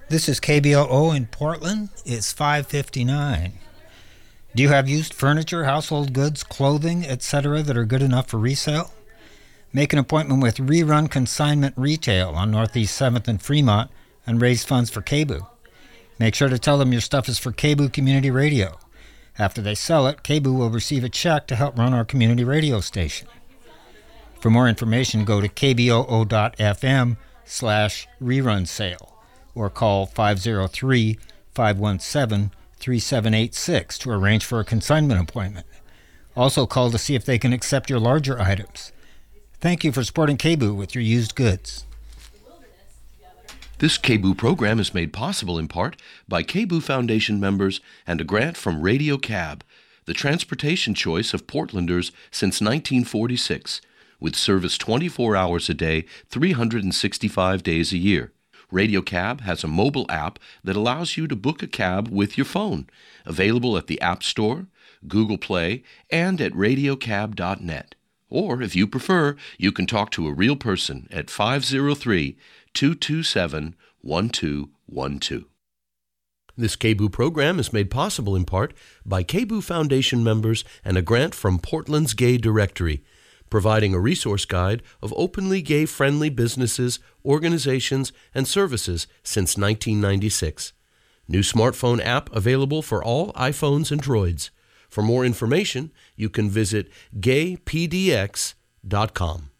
This is KBOO in Portland. It's 5:59. Do you have used furniture, household goods, clothing, etc. that are good enough for resale? Make an appointment with Rerun Consignment Retail on Northeast 7th and Fremont and raise funds for KBOO. Make sure to tell them your stuff is for KBOO Community Radio. After they sell it, KBOO will receive a check to help run our community radio station. For more information, go to kboo.fm/rerun sale or call 503-517-3786 to arrange for a consignment appointment. Also call to see if they can accept your larger items. Thank you for supporting KBOO with your used goods. This KBOO program is made possible in part by KBOO Foundation members and a grant from Radio Cab, the transportation choice of Portlanders since 1946, with service 24 hours a day, 365 days a year. Radio Cab has a mobile app that allows you to book a cab with your phone, available at the App Store, Google Play, and at radiocab.net. Or, if you prefer, you can talk to a real person at 503-227-1212. This KBOO program is made possible in part by KBOO Foundation members and a grant from Portland's Gay Directory, providing a resource guide of openly gay-friendly businesses, organizations, and services since 1996. New smartphone app available for all iPhones and Droids. For more information, you can visit gaypdx.com.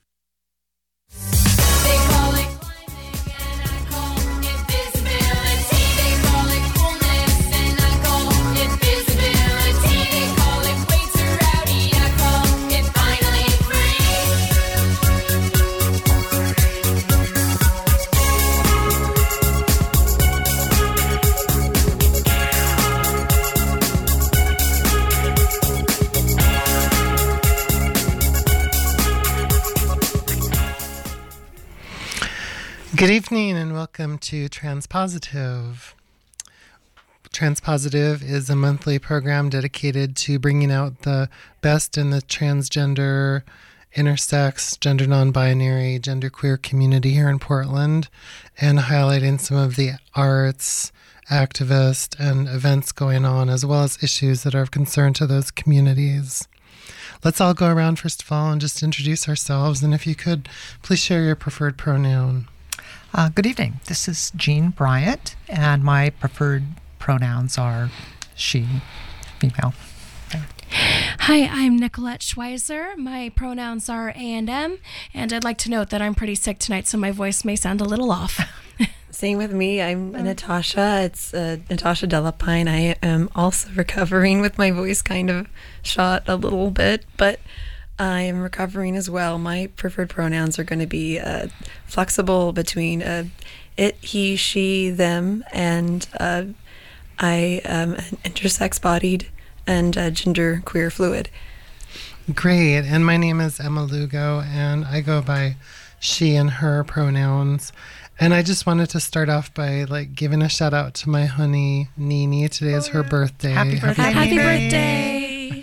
Good evening and welcome to Transpositive. Transpositive is a monthly program dedicated to bringing out the best in the transgender, intersex, gender non-binary, genderqueer community here in Portland and highlighting some of the arts, activists, and events going on, as well as issues that are of concern to those communities. Let's all go around first of all and just introduce ourselves, and if you could, please share your preferred pronoun. Good evening. This is Jean Bryant, and my preferred pronouns are she, female. Hi, I'm Nicolette Schweizer. My pronouns are A&M, and I'd like to note that I'm pretty sick tonight, so my voice may sound a little off. Same with me. I'm Natasha. It's Natasha Delapine. I am also recovering with my voice kind of shot a little bit, but I am recovering as well. My preferred pronouns are going to be flexible between it, he, she, them, and I am an intersex-bodied and gender queer fluid. Great. And my name is Emma Lugo, and I go by she and her pronouns. And I just wanted to start off by giving a shout out to my honey, Nini. Today is her birthday. Happy birthday. Happy birthday.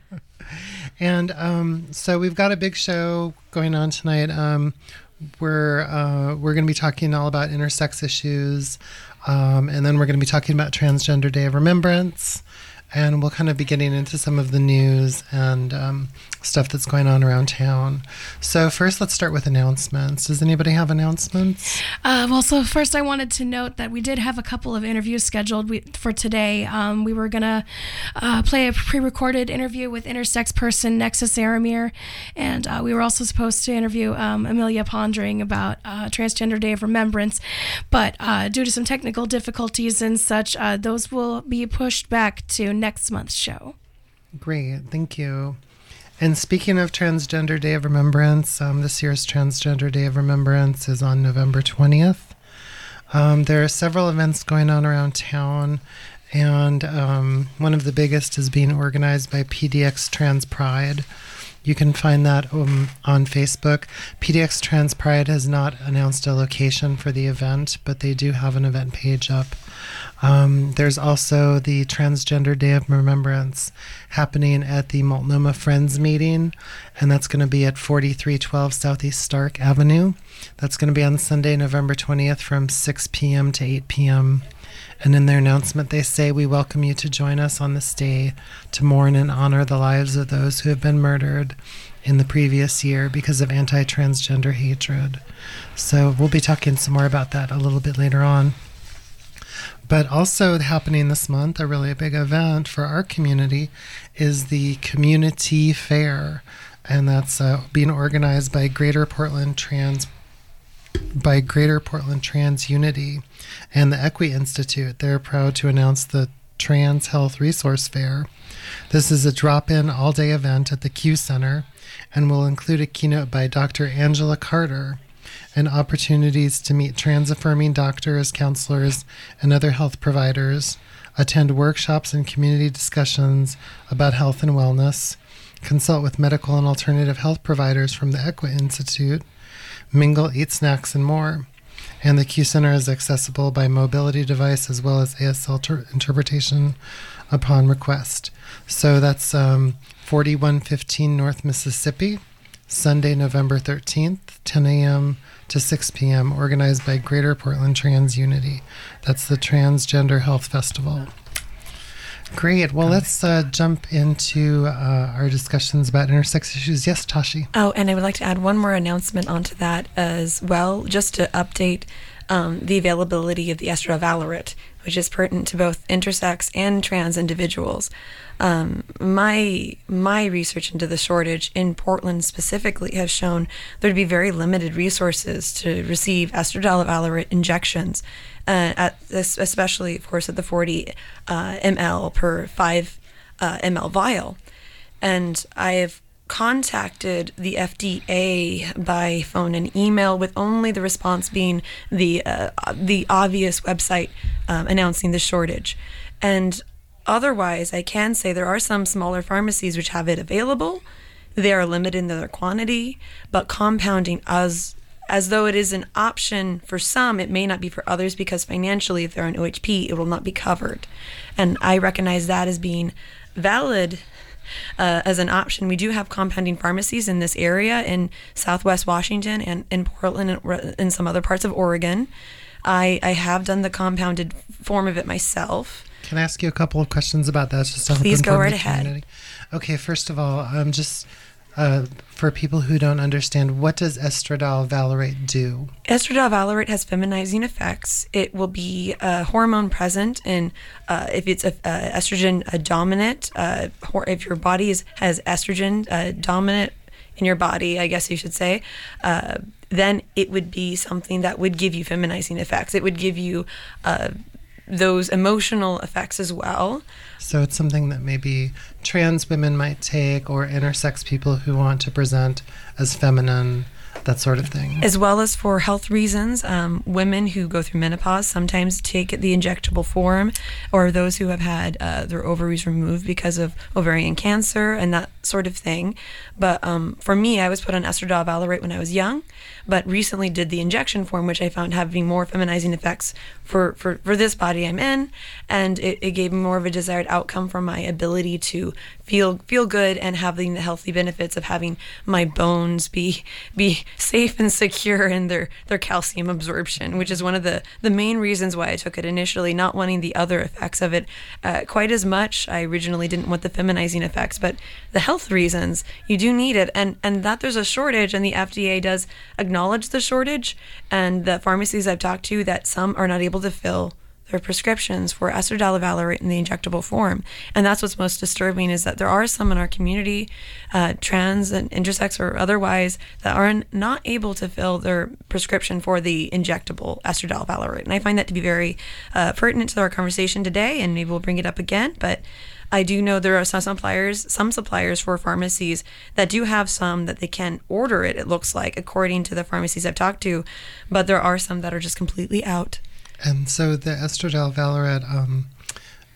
And so we've got a big show going on tonight. We're going to be talking all about intersex issues, and then we're going to be talking about Transgender Day of Remembrance, and we'll kind of be getting into some of the news and stuff that's going on around town. So first, let's start with announcements. Does anybody have announcements? So first I wanted to note that we did have a couple of interviews scheduled for today. We were going to play a pre-recorded interview with intersex person Nexus Aramir, and we were also supposed to interview Amelia Pondering about Transgender Day of Remembrance, but due to some technical difficulties and such, those will be pushed back to next month's show. Great, thank you. And speaking of Transgender Day of Remembrance, this year's Transgender Day of Remembrance is on November 20th. There are several events going on around town, and one of the biggest is being organized by PDX Trans Pride. You can find that on Facebook. PDX Trans Pride has not announced a location for the event, but they do have an event page up. There's also the Transgender Day of Remembrance happening at the Multnomah Friends meeting, and that's going to be at 4312 Southeast Stark Avenue. That's going to be on Sunday, November 20th from 6 p.m. to 8 p.m. And in their announcement, they say, "We welcome you to join us on this day to mourn and honor the lives of those who have been murdered in the previous year because of anti-transgender hatred." So we'll be talking some more about that a little bit later on. But also happening this month, a really big event for our community, is the Community Fair. And that's being organized by Greater Portland Trans Unity and the Equi Institute. They're proud to announce the Trans Health Resource Fair. This is a drop-in all-day event at the Q Center and will include a keynote by Dr. Angela Carter and opportunities to meet trans-affirming doctors, counselors, and other health providers, attend workshops and community discussions about health and wellness, consult with medical and alternative health providers from the Equi Institute, mingle, eat snacks, and more. And the Q Center is accessible by mobility device as well as ASL interpretation upon request. So that's 4115 North Mississippi, Sunday, November 13th, 10 a.m. to 6 p.m., organized by Greater Portland Trans Unity. That's the Transgender Health Festival. Great. Well, let's jump into our discussions about intersex issues. Yes, Tashi. Oh, and I would like to add one more announcement onto that as well, just to update the availability of the estradiol Valorit, which is pertinent to both intersex and trans individuals. My research into the shortage in Portland specifically has shown there to be very limited resources to receive estradiol Valorit injections, especially, of course, at the 40 ml per 5 ml vial. And I have contacted the FDA by phone and email, with only the response being the obvious website announcing the shortage. And otherwise, I can say there are some smaller pharmacies which have it available. They are limited in their quantity, but compounding as though it is an option for some, it may not be for others, because financially, if they're on OHP, it will not be covered. And I recognize that as being valid as an option. We do have compounding pharmacies in this area in Southwest Washington and in Portland and in some other parts of Oregon. I have done the compounded form of it myself. Can I ask you a couple of questions about that? Just to help Please go inform right the ahead. community? Okay, first of all, just for people who don't understand, what does estradiol Valorit do? Estradiol Valorit has feminizing effects. It will be a hormone present in, if it's estrogen dominant, if your body has estrogen dominant in your body, I guess you should say, then it would be something that would give you feminizing effects. It would give you those emotional effects as well. So it's something that maybe trans women might take, or intersex people who want to present as feminine, that sort of thing. As well as for health reasons, women who go through menopause sometimes take the injectable form, or those who have had their ovaries removed because of ovarian cancer and that sort of thing. But for me, I was put on estradiol Valorit when I was young, but recently did the injection form, which I found having more feminizing effects for this body I'm in, and it gave me more of a desired outcome for my ability to feel good and having the healthy benefits of having my bones be safe and secure in their calcium absorption, which is one of the main reasons why I took it initially, not wanting the other effects of it quite as much. I originally didn't want the feminizing effects, but the health reasons, you do need it, and that there's a shortage, and the FDA does acknowledge the shortage, and the pharmacies I've talked to, that some are not able to fill their prescriptions for estradiol Valorit in the injectable form. And that's what's most disturbing, is that there are some in our community, trans and intersex or otherwise, that are not able to fill their prescription for the injectable estradiol Valorit. And I find that to be very pertinent to our conversation today, and maybe we'll bring it up again. But I do know there are some suppliers for pharmacies that do have some that they can order it looks like, according to the pharmacies I've talked to. But there are some that are just completely out. And so the estradiol Valorit,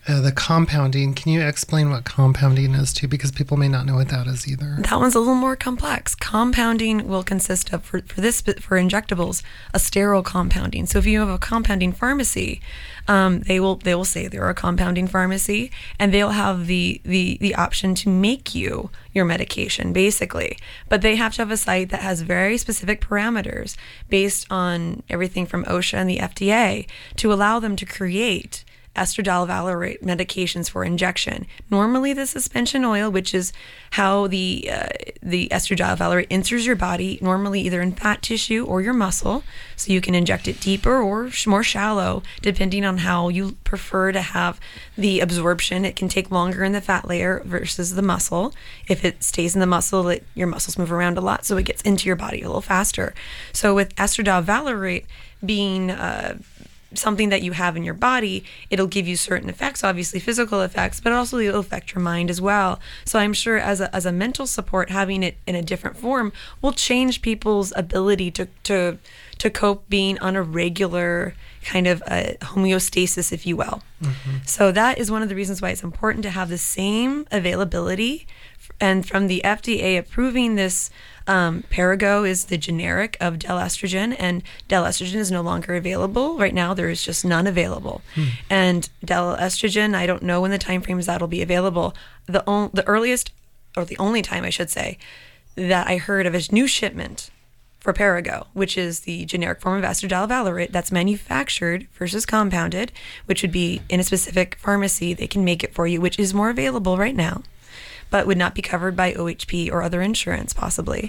The compounding. Can you explain what compounding is too? Because people may not know what that is either. That one's a little more complex. Compounding will consist of, for injectables, a sterile compounding. So if you have a compounding pharmacy, they will say they're a compounding pharmacy, and they'll have the option to make you your medication, basically. But they have to have a site that has very specific parameters based on everything from OSHA and the FDA to allow them to create estradiol valerate medications for injection. Normally the suspension oil, which is how the estradiol valerate enters your body, normally either in fat tissue or your muscle, so you can inject it deeper or more shallow, depending on how you prefer to have the absorption. It can take longer in the fat layer versus the muscle. If it stays in the muscle, your muscles move around a lot, so it gets into your body a little faster. So with estradiol valerate being something that you have in your body, it'll give you certain effects, obviously physical effects, but also it'll affect your mind as well. So I'm sure as a mental support, having it in a different form will change people's ability to cope being on a regular kind of homeostasis, if you will. Mm-hmm. So that is one of the reasons why it's important to have the same availability. And from the FDA approving this, Perrigo is the generic of Del-estrogen, and Del-estrogen is no longer available. Right now, there is just none available. And Del-estrogen, I don't know when the time frames that'll be available. The earliest, or the only time I should say, that I heard of a new shipment for Perrigo, which is the generic form of estradiol valerate that's manufactured versus compounded, which would be in a specific pharmacy. They can make it for you, which is more available right now, but would not be covered by OHP or other insurance, possibly.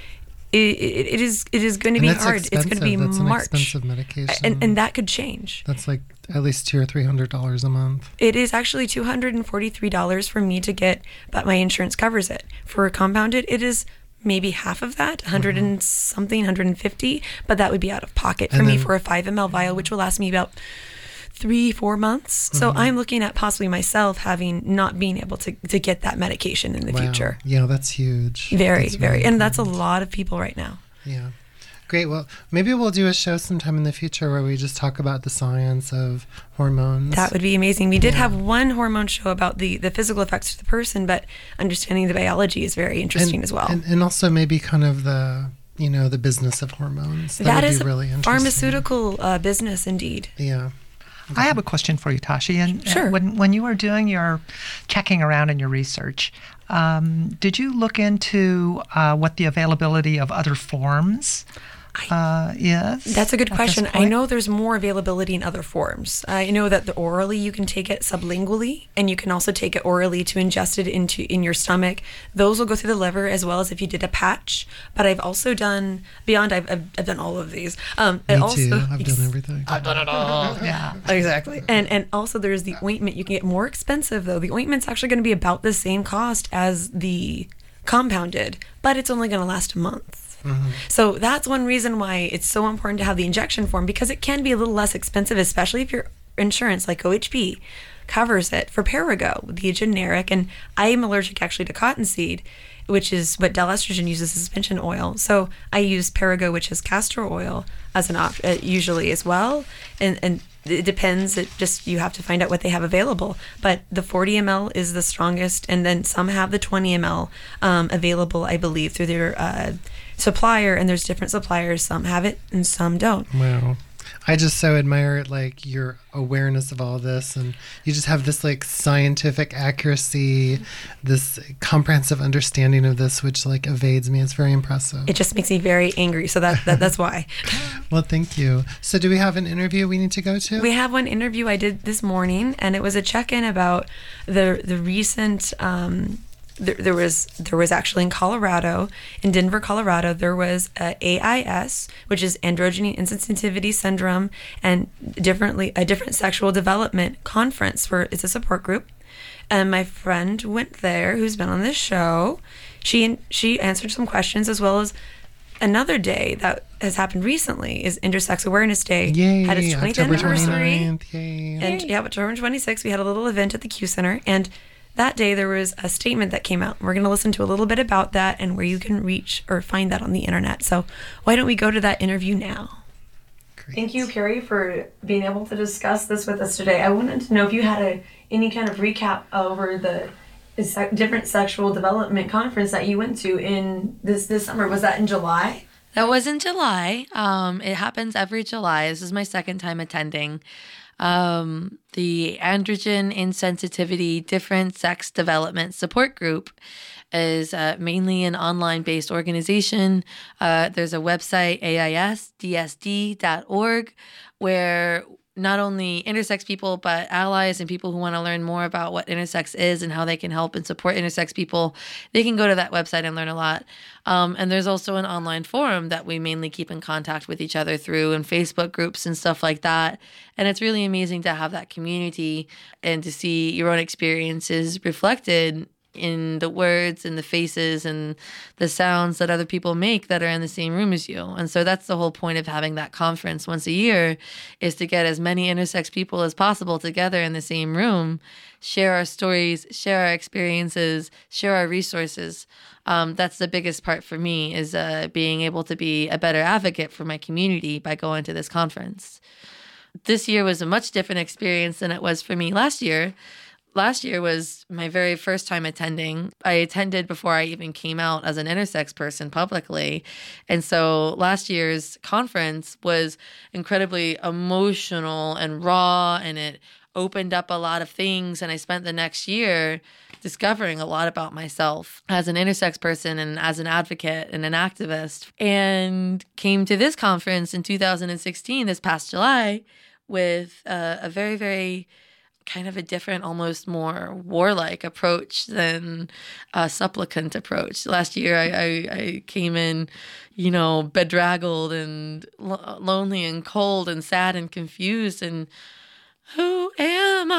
It is going to be hard. Expensive. It's going to be that's March. An expensive medication. And that could change. That's like at least $200 or $300 a month. It is actually $243 for me to get, but my insurance covers it. For compounded, it is maybe half of that, 100 and something, 150, but that would be out of pocket for me for a 5 ml vial, which will last me about 3-4 months. So I'm looking at possibly myself not being able to get that medication in the future. Yeah, that's huge. Very. And that's a lot of people right now. Yeah. Great. Well, maybe we'll do a show sometime in the future where we just talk about the science of hormones. That would be amazing. We did have one hormone show about the physical effects to the person, but understanding the biology is very interesting as well. And also maybe kind of the business of hormones. That would is be really interesting. Pharmaceutical business indeed. Yeah. I have a question for you, Tashi. And sure. When you were doing your checking around in your research, did you look into what the availability of other forms is? That's a good question. I know there's more availability in other forms. I know that orally you can take it sublingually, and you can also take it orally to ingest it in your stomach. Those will go through the liver as well as if you did a patch. But I've also done beyond. I've done all of these. Me too. I've done everything. I've done it all. Yeah, exactly. And also there's the ointment. You can get more expensive though. The ointment's actually going to be about the same cost as the compounded, but it's only going to last a month. So that's one reason why it's so important to have the injection form, because it can be a little less expensive, especially if your insurance, like OHP, covers it. For Perrigo, the generic, and I am allergic actually to cottonseed, which is what Del-estrogen uses, suspension oil. So I use Perrigo, which is castor oil, as an option usually as well. And it depends. You have to find out what they have available. But the 40 ml is the strongest, and then some have the 20 ml available, I believe, through their supplier. And there's different suppliers. Some have it and some don't. Wow. I just so admire your awareness of all this, and you just have this scientific accuracy, this comprehensive understanding of this, which evades me. It's very impressive. It just makes me very angry, so that's why. Well, thank you. So do we have an interview we need to go to? We have one interview I did this morning, and it was a check-in about the recent there was actually in Colorado, in Denver, Colorado, there was a AIS, which is androgyny insensitivity syndrome, and a different sexual development conference where it's a support group. And my friend went there, who's been on this show. She answered some questions, as well as another day that has happened recently is Intersex Awareness Day. Yay, had its 20th October anniversary. 29th, yay. And October 26th, we had a little event at the Q Center, and that day there was a statement that came out. We're going to listen to a little bit about that and where you can reach or find that on the internet. So why don't we go to that interview now? experience. Thank you, Carrie, for being able to discuss this with us today. I wanted to know if you had any kind of recap over the different sexual development conference that you went to in this summer. Was that in July? That was in July. It happens every July. This is my second time attending. The Androgen Insensitivity Different Sex Development Support Group is mainly an online-based organization. There's a website, aisdsd.org, where not only intersex people, but allies and people who want to learn more about what intersex is and how they can help and support intersex people, they can go to that website and learn a lot. And there's also an online forum that we mainly keep in contact with each other through, and Facebook groups and stuff like that. And it's really amazing to have that community and to see your own experiences reflected in the words and the faces and the sounds that other people make that are in the same room as you. And so that's the whole point of having that conference once a year, is to get as many intersex people as possible together in the same room, share our stories, share our experiences, share our resources. That's the biggest part for me, is being able to be a better advocate for my community by going to this conference. This year was a much different experience than it was for me last year. Last year was my very first time attending. I attended before I even came out as an intersex person publicly. And so last year's conference was incredibly emotional and raw, and it opened up a lot of things. And I spent the next year discovering a lot about myself as an intersex person and as an advocate and an activist, and came to this conference in 2016, this past July, with a very, very kind of a different, almost more warlike approach than a supplicant approach. Last year, I came in, bedraggled and lonely and cold and sad and confused, and who am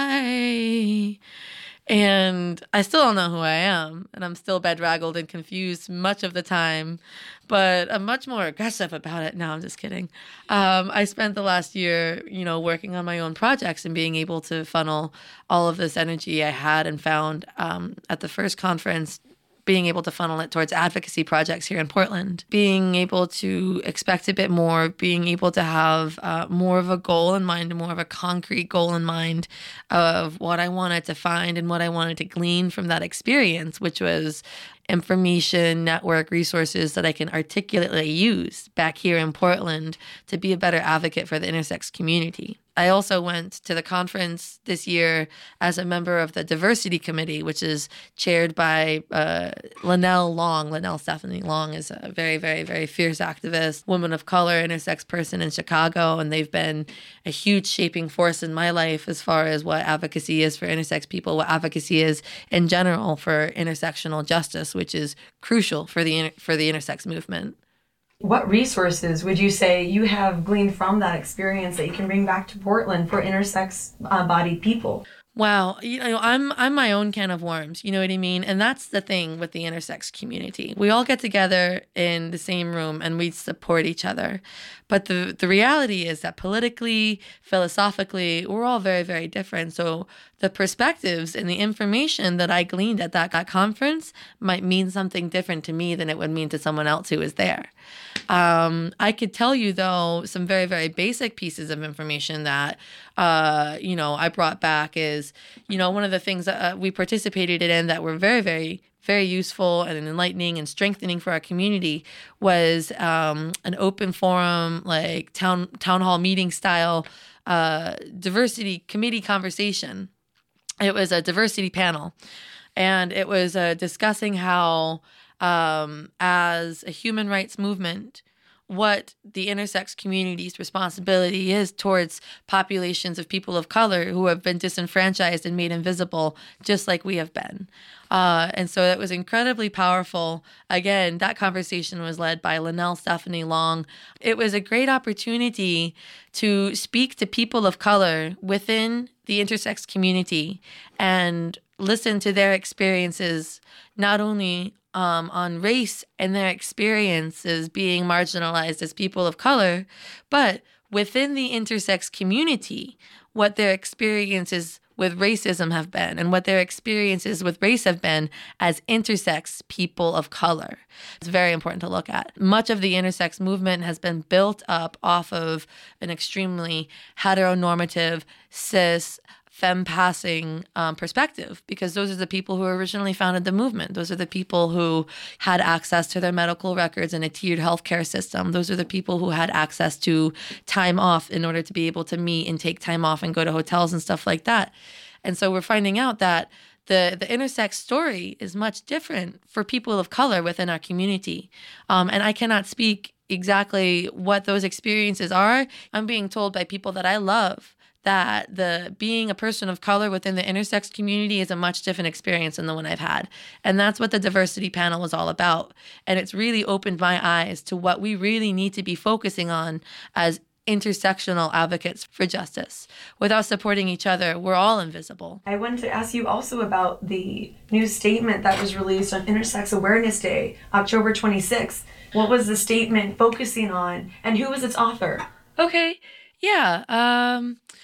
I? And I still don't know who I am, and I'm still bedraggled and confused much of the time, but I'm much more aggressive about it. No, I'm just kidding. I spent the last year, working on my own projects and being able to funnel all of this energy I had and found at the first conference, being able to funnel it towards advocacy projects here in Portland, being able to expect a bit more, being able to have more of a goal in mind, more of a concrete goal in mind of what I wanted to find and what I wanted to glean from that experience, which was information, network, resources that I can articulately use back here in Portland to be a better advocate for the intersex community. I also went to the conference this year as a member of the diversity committee, which is chaired by Linnell Stephanie Long is a very, very, very fierce activist, woman of color, intersex person in Chicago. And they've been a huge shaping force in my life as far as what advocacy is for intersex people, what advocacy is in general for intersectional justice, which is crucial for the intersex movement. What resources would you say you have gleaned from that experience that you can bring back to Portland for intersex bodied people? Wow, I'm my own can of worms, you know what I mean? And that's the thing with the intersex community. We all get together in the same room and we support each other. But the reality is that politically, philosophically, we're all very, very different. So the perspectives and the information that I gleaned at that conference might mean something different to me than it would mean to someone else who was there. I could tell you, though, some very, very basic pieces of information that, I brought back is, one of the things that we participated in that were very, very, very useful and enlightening and strengthening for our community was an open forum, like town hall meeting style diversity committee conversation. It was a diversity panel, and it was discussing how as a human rights movement, what the intersex community's responsibility is towards populations of people of color who have been disenfranchised and made invisible, just like we have been. And so it was incredibly powerful. Again, that conversation was led by Linnell Stephanie Long. It was a great opportunity to speak to people of color within the intersex community and listen to their experiences, not only on race and their experiences being marginalized as people of color, but within the intersex community, what their experiences with racism have been and what their experiences with race have been as intersex people of color. It's very important to look at. Much of the intersex movement has been built up off of an extremely heteronormative, cis, femme-passing perspective, because those are the people who originally founded the movement. Those are the people who had access to their medical records in a tiered healthcare system. Those are the people who had access to time off in order to be able to meet and take time off and go to hotels and stuff like that. And so we're finding out that the intersex story is much different for people of color within our community. And I cannot speak exactly what those experiences are. I'm being told by people that I love that being a person of color within the intersex community is a much different experience than the one I've had. And that's what the diversity panel was all about. And it's really opened my eyes to what we really need to be focusing on as intersectional advocates for justice. Without supporting each other, we're all invisible. I wanted to ask you also about the new statement that was released on Intersex Awareness Day, October 26th. What was the statement focusing on, and who was its author? Okay, yeah.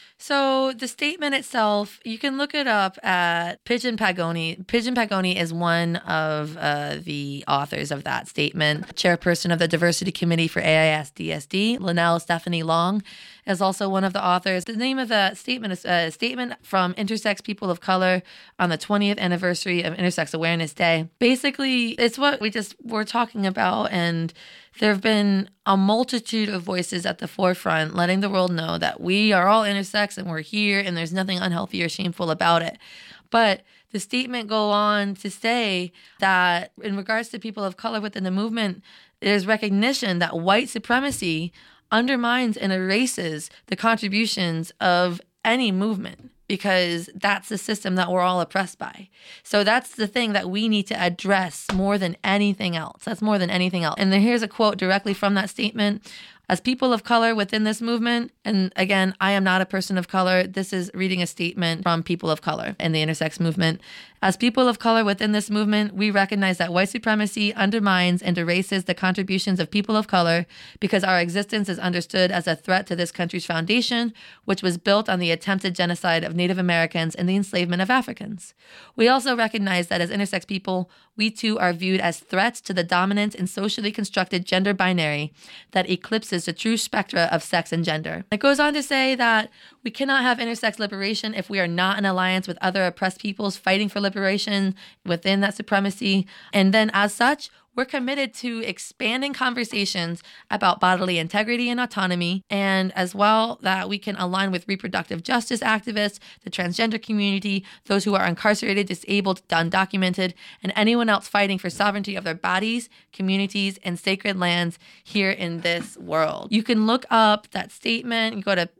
So the statement itself, you can look it up at Pigeon Pagoni. Pigeon Pagoni is one of the authors of that statement. Chairperson of the Diversity Committee for AIS-DSD, Linnell Stephanie Long, is also one of the authors. The name of the statement is a statement from intersex people of color on the 20th anniversary of Intersex Awareness Day. Basically, it's what we just were talking about, and there have been a multitude of voices at the forefront letting the world know that we are all intersex and we're here and there's nothing unhealthy or shameful about it. But the statement go on to say that in regards to people of color within the movement, there's recognition that white supremacy undermines and erases the contributions of any movement, because that's the system that we're all oppressed by. So that's the thing that we need to address more than anything else. That's more than anything else. And then here's a quote directly from that statement. As people of color within this movement, and again, I am not a person of color. This is reading a statement from people of color in the intersex movement. As people of color within this movement, we recognize that white supremacy undermines and erases the contributions of people of color because our existence is understood as a threat to this country's foundation, which was built on the attempted genocide of Native Americans and the enslavement of Africans. We also recognize that as intersex people, we too are viewed as threats to the dominant and socially constructed gender binary that eclipses the true spectra of sex and gender. It goes on to say that we cannot have intersex liberation if we are not in alliance with other oppressed peoples fighting for liberation within that supremacy. And then as such, we're committed to expanding conversations about bodily integrity and autonomy, and as well that we can align with reproductive justice activists, the transgender community, those who are incarcerated, disabled, undocumented, and anyone else fighting for sovereignty of their bodies, communities, and sacred lands here in this world. You can look up that statement. You go to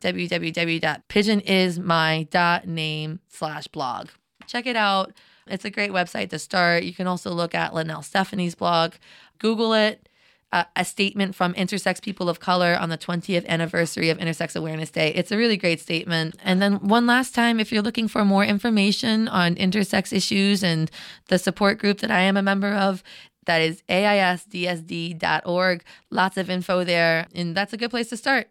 www.pigeonismy.name/blog. Check it out. It's a great website to start. You can also look at Linnell Stephanie's blog. Google it, a statement from intersex people of color on the 20th anniversary of Intersex Awareness Day. It's a really great statement. And then one last time, if you're looking for more information on intersex issues and the support group that I am a member of, that is AISDSD.org. Lots of info there, and that's a good place to start.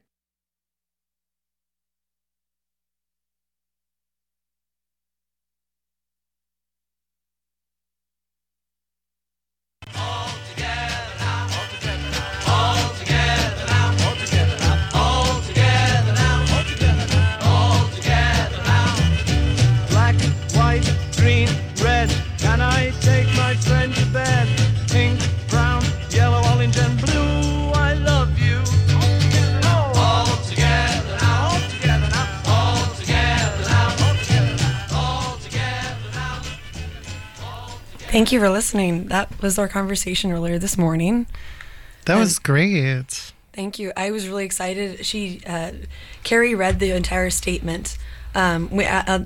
Thank you for listening. That was our conversation earlier this morning. That was great. Thank you. I was really excited. Carrie read the entire statement. The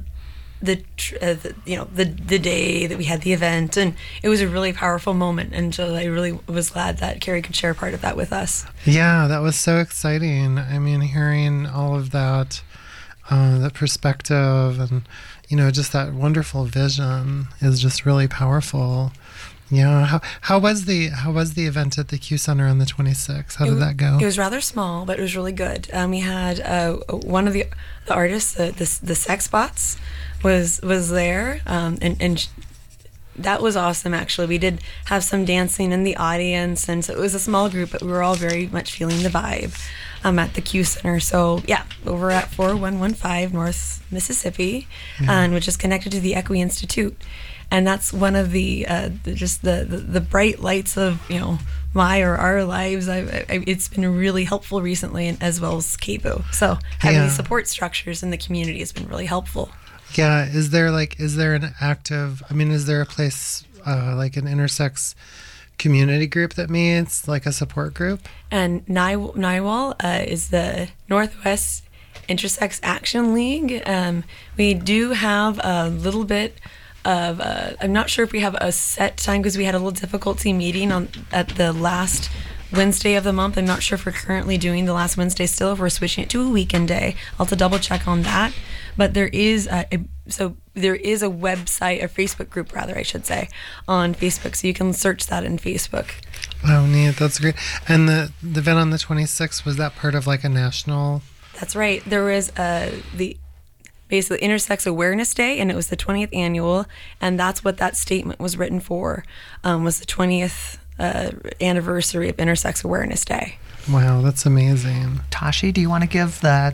day that we had the event, and it was a really powerful moment. And so I really was glad that Carrie could share part of that with us. Yeah, that was so exciting. I mean, hearing all of that, that perspective, and just that wonderful vision is just really powerful. Yeah. How was the event at the Q Center on the 26th? How did that go? It was rather small, but it was really good. We had one of the artists, the Sex Bots, was there, and that was awesome. Actually, we did have some dancing in the audience, and so it was a small group, but we were all very much feeling the vibe at the Q Center. So yeah, over at 4115 North Mississippi, and which is connected to the Equi Institute, and that's one of the just the bright lights of my or our lives. It's been really helpful recently, and as well as KBOO. So having these support structures in the community has been really helpful. Yeah, is there an active, is there a place like an intersex community group that meets, like a support group? And NIWAL is the Northwest Intersex Action League. We do have a little bit of, I'm not sure if we have a set time because we had a little difficulty meeting at the last Wednesday of the month. I'm not sure if we're currently doing the last Wednesday still, if we're switching it to a weekend day. I'll have to double check on that. But there is a website, a Facebook group rather, I should say, on Facebook. So you can search that in Facebook. Oh, neat. That's great. And the event on the 26th, was that part of like a national? That's right. There was basically Intersex Awareness Day, and it was the 20th annual, and that's what that statement was written for, was the 20th anniversary of Intersex Awareness Day. Wow, that's amazing. Tashi, do you want to give the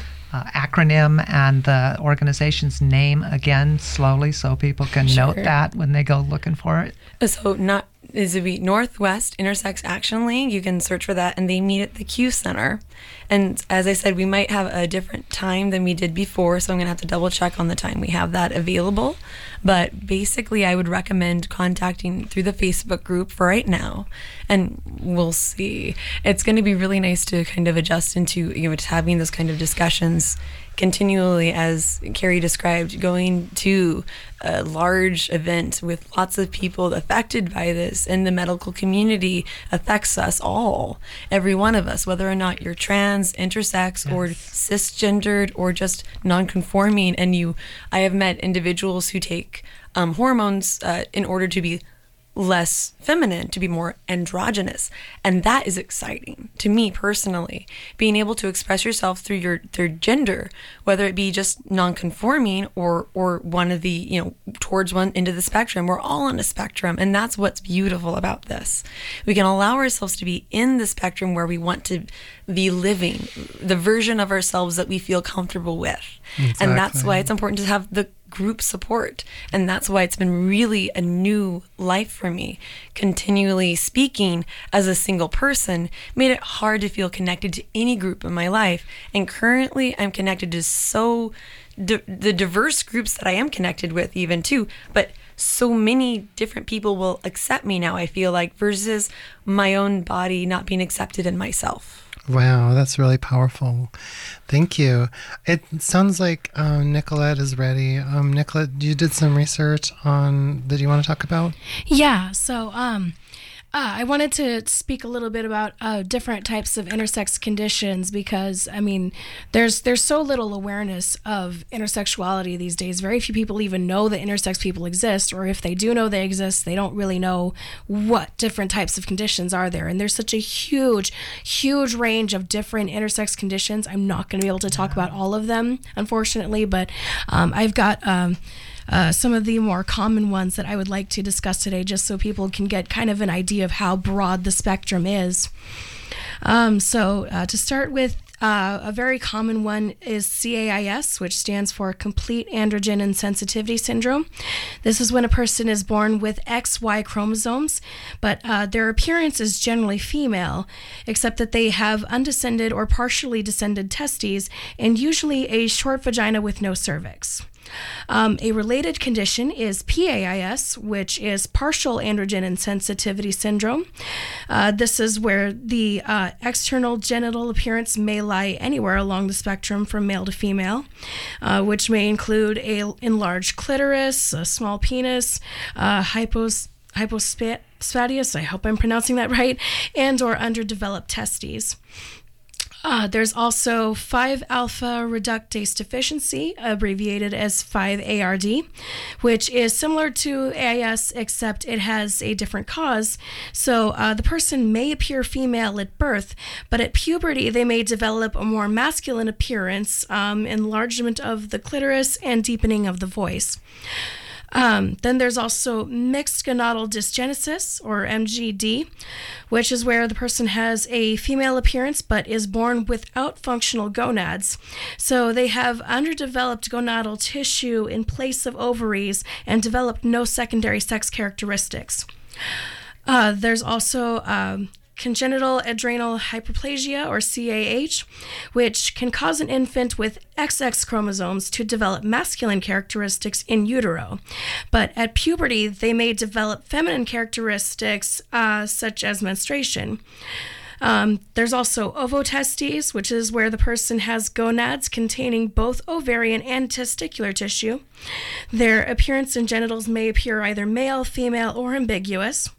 acronym and the organization's name again slowly so people can note that when they go looking for it? So it would be Northwest Intersex Action League. You can search for that, and they meet at the Q Center. And as I said, we might have a different time than we did before, so I'm going to have to double check on the time we have that available. But basically, I would recommend contacting through the Facebook group for right now, and we'll see. It's going to be really nice to kind of adjust into having those kind of discussions continually, as Carrie described, going to a large event with lots of people affected by this, and the medical community affects us all, every one of us, whether or not you're trans, intersex, or cisgendered, or just non-conforming. And I have met individuals who take hormones in order to be less feminine, to be more androgynous, and that is exciting to me personally. Being able to express yourself through their gender, whether it be just non-conforming or one of the towards one end of the spectrum. We're all on a spectrum, and that's what's beautiful about this. We can allow ourselves to be in the spectrum where we want to be living the version of ourselves that we feel comfortable with. Exactly. And that's why it's important to have the group support, and that's why it's been really a new life for me. Continually speaking as a single person made it hard to feel connected to any group in my life, and currently I'm connected to the diverse groups that I am connected with, even too, but so many different people will accept me now, I feel like, versus my own body not being accepted in myself. Wow, that's really powerful. Thank you. It sounds like Nicolette is ready. Nicolette, you did some research that you want to talk about? Yeah, so I wanted to speak a little bit about different types of intersex conditions, because there's so little awareness of intersexuality these days. Very few people even know that intersex people exist, or if they do know they exist, they don't really know what different types of conditions are there. And there's such a huge range of different intersex conditions. I'm not going to be able to talk about all of them, unfortunately, but I've got some of the more common ones that I would like to discuss today, just so people can get kind of an idea of how broad the spectrum is. So to start with, a very common one is CAIS, which stands for Complete Androgen Insensitivity Syndrome. This is when a person is born with XY chromosomes, but their appearance is generally female, except that they have undescended or partially descended testes, and usually a short vagina with no cervix. A related condition is PAIS, which is Partial Androgen Insensitivity Syndrome. This is where the external genital appearance may lie anywhere along the spectrum from male to female, which may include a enlarged clitoris, a small penis, hypospadias, I hope I'm pronouncing that right, and or underdeveloped testes. There's also 5-alpha reductase deficiency, abbreviated as 5-ARD, which is similar to AIS, except it has a different cause. So the person may appear female at birth, but at puberty they may develop a more masculine appearance, enlargement of the clitoris, and deepening of the voice. Then there's also mixed gonadal dysgenesis, or MGD, which is where the person has a female appearance but is born without functional gonads. So they have underdeveloped gonadal tissue in place of ovaries and develop no secondary sex characteristics. There's also congenital adrenal hyperplasia, or CAH, which can cause an infant with XX chromosomes to develop masculine characteristics in utero. But at puberty, they may develop feminine characteristics such as menstruation. There's also ovotestes, which is where the person has gonads containing both ovarian and testicular tissue. Their appearance and genitals may appear either male, female, or ambiguous.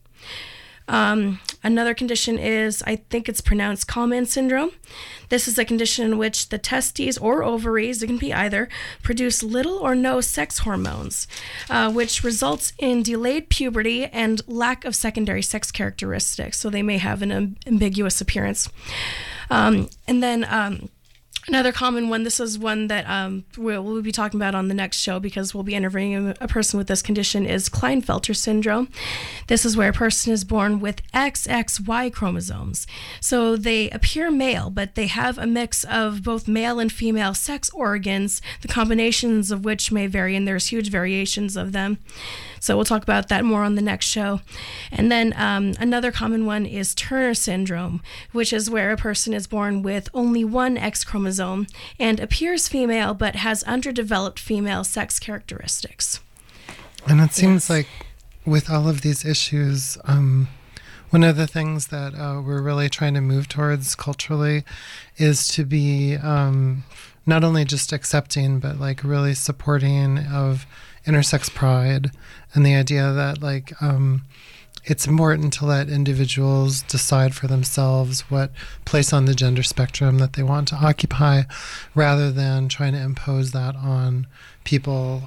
Another condition is, I think it's pronounced Kallmann syndrome. This is a condition in which the testes or ovaries, it can be either, produce little or no sex hormones, which results in delayed puberty and lack of secondary sex characteristics. So they may have an ambiguous appearance. And then another common one, this is one that we'll be talking about on the next show because we'll be interviewing a person with this condition, is Klinefelter syndrome. This is where a person is born with XXY chromosomes. So they appear male, but they have a mix of both male and female sex organs, the combinations of which may vary, and there's huge variations of them. So we'll talk about that more on the next show. And then another common one is Turner syndrome, which is where a person is born with only one X chromosome and appears female but has underdeveloped female sex characteristics. And it seems like with all of these issues, one of the things that we're really trying to move towards culturally is to be not only just accepting, but like really supporting of intersex pride, and the idea that like it's important to let individuals decide for themselves what place on the gender spectrum that they want to occupy, rather than trying to impose that on people,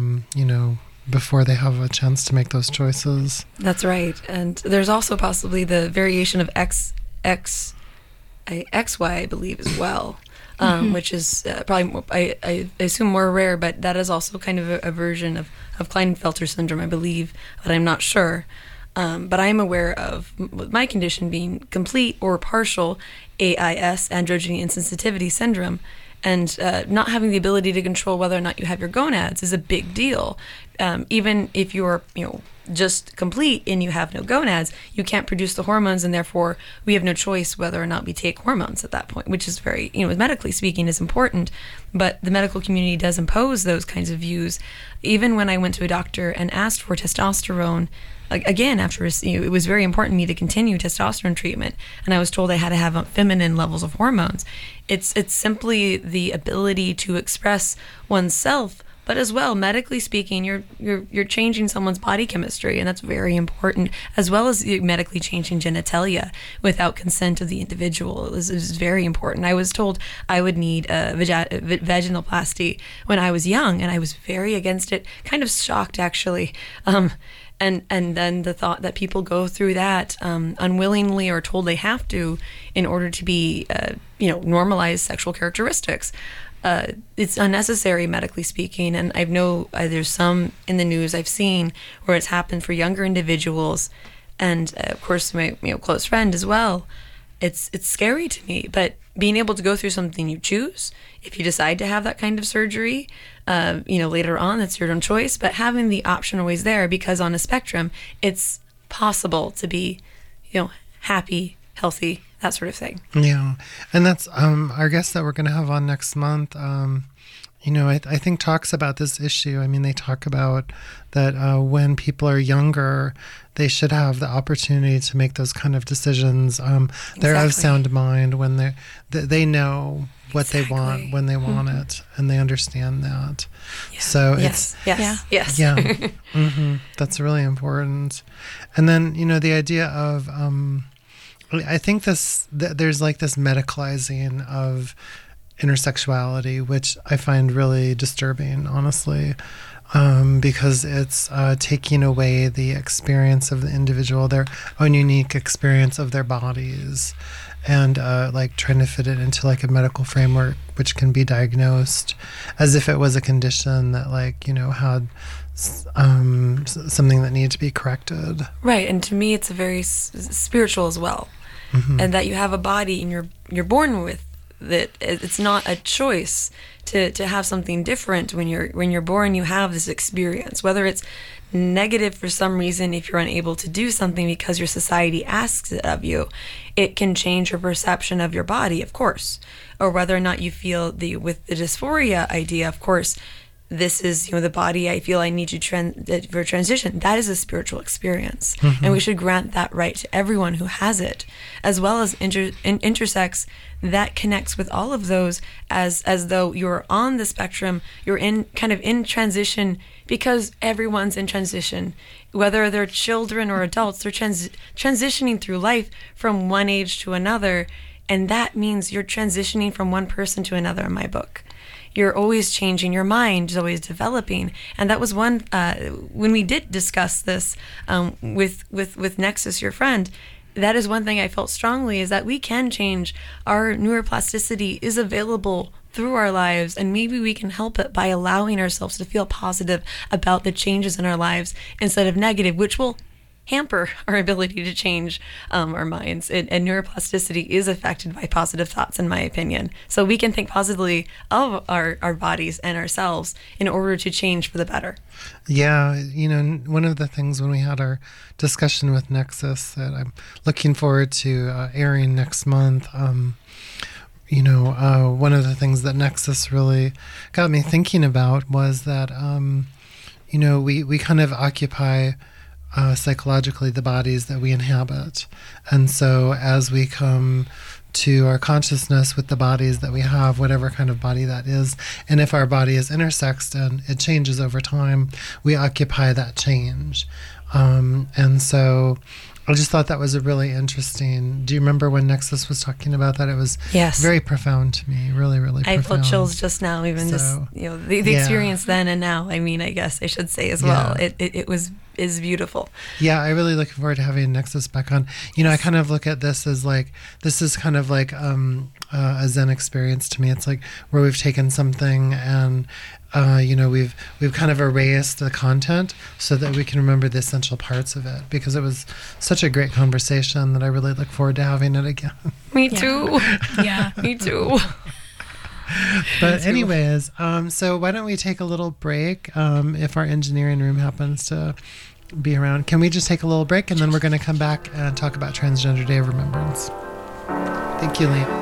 before they have a chance to make those choices. That's right. And there's also possibly the variation of XY, I believe, as well. Which is probably, I assume, more rare, but that is also kind of a version of Klinefelter syndrome, I believe, but I'm not sure. But I am aware of my condition being complete or partial AIS, androgyny insensitivity syndrome, and not having the ability to control whether or not you have your gonads is a big deal. Even if you're, just complete and you have no gonads, you can't produce the hormones, and therefore we have no choice whether or not we take hormones at that point, which is very, medically speaking, is important. But the medical community does impose those kinds of views. Even when I went to a doctor and asked for testosterone, again, after it was very important to me to continue testosterone treatment, and I was told I had to have feminine levels of hormones. It's simply the ability to express oneself, but as well, medically speaking, you're changing someone's body chemistry, and that's very important, as well as medically changing genitalia without consent of the individual is very important. I was told I would need a vaginoplasty when I was young, and I was very against it, kind of shocked actually. And then the thought that people go through that unwillingly or told they have to in order to be, normalize sexual characteristics. It's unnecessary, medically speaking, and I know there's some in the news I've seen where it's happened for younger individuals, and of course my close friend as well. It's scary to me, but being able to go through something you choose, if you decide to have that kind of surgery, later on, that's your own choice, but having the option always there, because on a spectrum, it's possible to be, happy, healthy, that sort of thing. Yeah. And that's our guest that we're going to have on next month. I think talks about this issue. I mean, they talk about that when people are younger, they should have the opportunity to make those kind of decisions. They're of sound mind when they know what they want when they want it, and they understand that. Yeah. So yes. Yeah. Mm-hmm. That's really important. And then the idea of I think there's like this medicalizing of intersexuality, which I find really disturbing, honestly, because it's taking away the experience of the individual, their own unique experience of their bodies, and like trying to fit it into like a medical framework, which can be diagnosed as if it was a condition that, like, you know, had something that needed to be corrected. Right, and to me, it's a very spiritual as well, and that you have a body and you're born with that. It's not a choice to have something different. When you're born, you have this experience, whether it's negative for some reason. If you're unable to do something because your society asks it of you, it can change your perception of your body, of course, or whether or not you feel with the dysphoria idea, of course. This is, you know, the body I feel I need to for transition. That is a spiritual experience, and we should grant that right to everyone who has it, as well as intersex. That connects with all of those as though you're on the spectrum. You're in transition, because everyone's in transition, whether they're children or adults. They're transitioning through life from one age to another, and that means you're transitioning from one person to another. In my book, you're always changing. Your mind is always developing, and that was one when we did discuss this with Nexus, your friend. That is one thing I felt strongly, is that we can change. Our neuroplasticity is available through our lives, and maybe we can help it by allowing ourselves to feel positive about the changes in our lives instead of negative, which will hamper our ability to change our minds. And neuroplasticity is affected by positive thoughts, in my opinion. So we can think positively of our bodies and ourselves in order to change for the better. Yeah, you know, one of the things when we had our discussion with Nexus that I'm looking forward to airing next month, you know, one of the things that Nexus really got me thinking about was that, you know, we kind of occupy psychologically the bodies that we inhabit. And so as we come to our consciousness with the bodies that we have, whatever kind of body that is, and if our body is intersexed and it changes over time, we occupy that change. And so I just thought that was a really interesting. Do you remember when Nexus was talking about that? It was very profound to me, really, really profound. I felt chills just now, even just, you know, the experience then and now. I mean, I guess I should say as well. It is beautiful. Yeah, I really looking forward to having Nexus back on. You know, I kind of look at this as like, this is kind of like a Zen experience to me. It's like where we've taken something and you know, we've kind of erased the content so that we can remember the essential parts of it, because it was such a great conversation that I really look forward to having it again. Me too. Yeah. Me too. But anyways, so why don't we take a little break? If our engineering room happens to be around, can we just take a little break, and then we're going to come back and talk about Transgender Day of Remembrance. Thank you, Lee.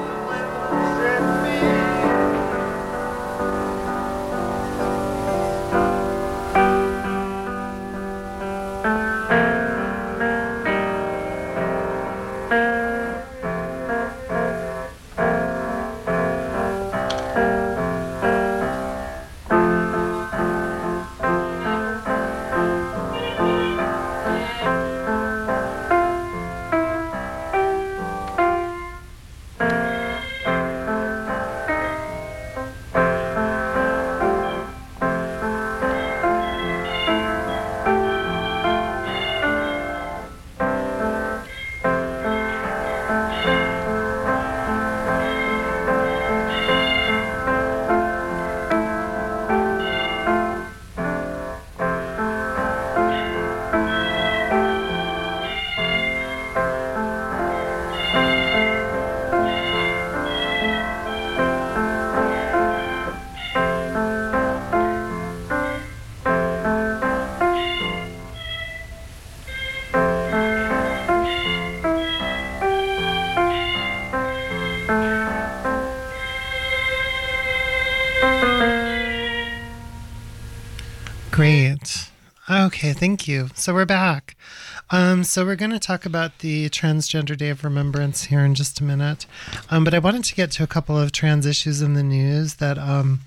Great. Okay, thank you. So we're back. So we're going to talk about the Transgender Day of Remembrance here in just a minute. But I wanted to get to a couple of trans issues in the news that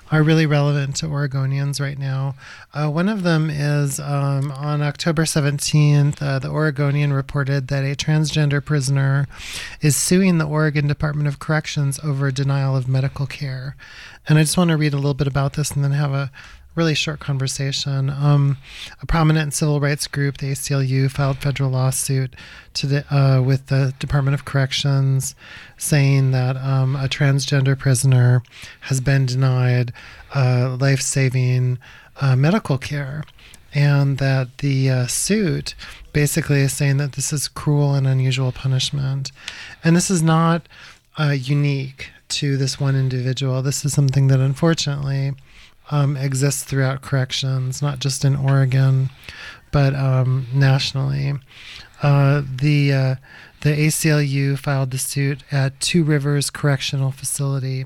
are really relevant to Oregonians right now. One of them is on October 17th, the Oregonian reported that a transgender prisoner is suing the Oregon Department of Corrections over denial of medical care. And I just want to read a little bit about this and then have a really short conversation. A prominent civil rights group, the ACLU, filed federal lawsuit with the Department of Corrections saying that a transgender prisoner has been denied life-saving medical care, and that the suit basically is saying that this is cruel and unusual punishment. And this is not unique to this one individual. This is something that unfortunately exists throughout corrections, not just in Oregon, but nationally. The ACLU filed the suit at Two Rivers Correctional Facility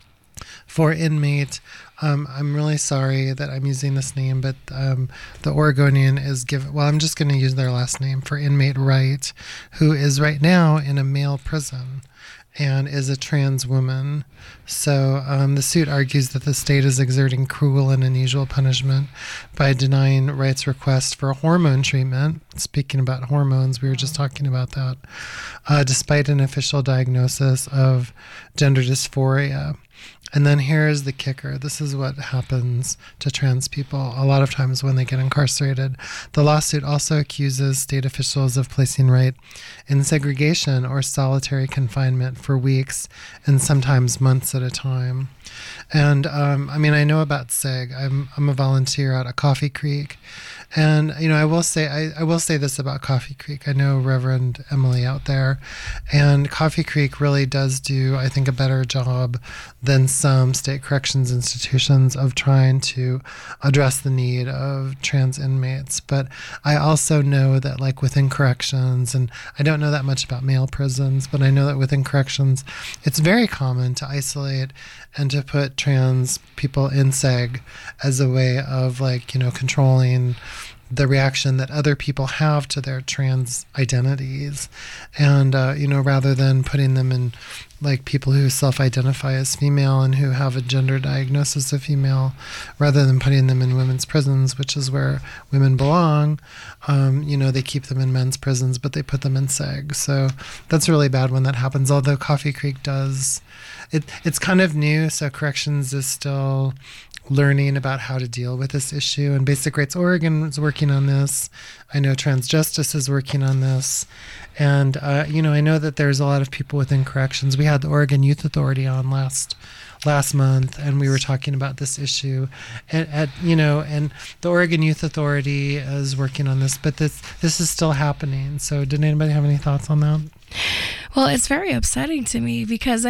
for inmate. I'm really sorry that I'm using this name, but the Oregonian is I'm just going to use their last name, for inmate Wright, who is right now in a male prison and is a trans woman. So the suit argues that the state is exerting cruel and unusual punishment by denying Wright's request for hormone treatment. Speaking about hormones, we were just talking about that, despite an official diagnosis of gender dysphoria. And then here's the kicker. This is what happens to trans people a lot of times when they get incarcerated. The lawsuit also accuses state officials of placing Wright in segregation or solitary confinement for weeks and sometimes months at a time. And I know about SEG. I'm a volunteer out at Coffee Creek. And, I will say this about Coffee Creek. I know Reverend Emily out there, and Coffee Creek really does do, I think, a better job than some state corrections institutions of trying to address the need of trans inmates. But I also know that, like, within corrections, and I don't know that much about male prisons, but I know that within corrections, it's very common to isolate and to put trans people in SEG as a way of, controlling the reaction that other people have to their trans identities. And, rather than putting them in, people who self-identify as female and who have a gender diagnosis of female, rather than putting them in women's prisons, which is where women belong, they keep them in men's prisons, but they put them in SEG. So that's really bad when that happens, although Coffee Creek does. It's kind of new, so corrections is still learning about how to deal with this issue. And Basic Rights Oregon is working on this. I know Transjustice is working on this. And, I know that there's a lot of people within corrections. We had the Oregon Youth Authority on last month, and we were talking about this issue. And the Oregon Youth Authority is working on this, but this is still happening. So did anybody have any thoughts on that? Well, it's very upsetting to me because,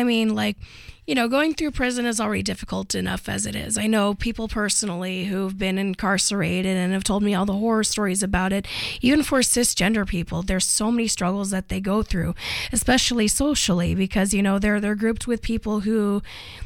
going through prison is already difficult enough as it is. I know people personally who've been incarcerated and have told me all the horror stories about it. Even for cisgender people, there's so many struggles that they go through, especially socially, because, they're grouped with people who